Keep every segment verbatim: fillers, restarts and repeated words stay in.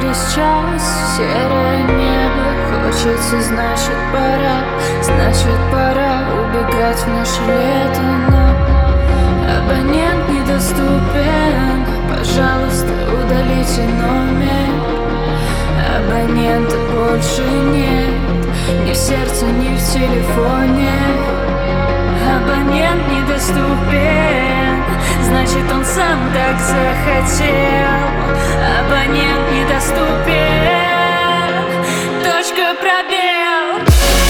через час, серое небо. Хочется, значит пора, значит пора убегать в наше лето. Но абонент недоступен, пожалуйста, удалите номер. Абонента больше нет, ни в сердце, ни в телефоне. Абонент недоступен, значит он сам так захотел. Абонент недоступен, точка, пробел.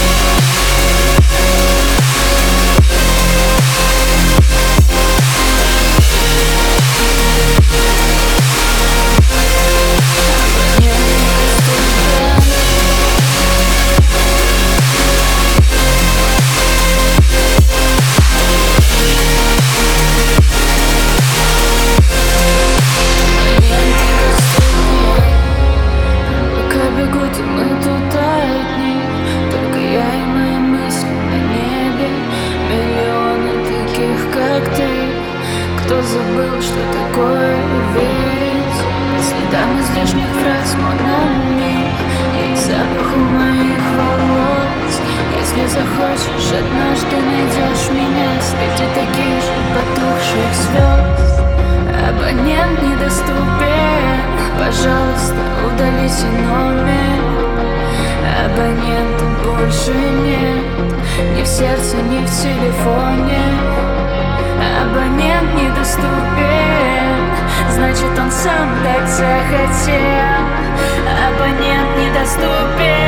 Кто забыл, что такое верить следам излишних фраз монами и к запаху моих волос? Если захочешь, однажды найдешь меня среди таких же потухших звезд. Абонент недоступен, пожалуйста, удалите номер. Абонента больше нет, ни в сердце, ни в телефоне. Абонент недоступен, значит он сам так захотел. Абонент недоступен.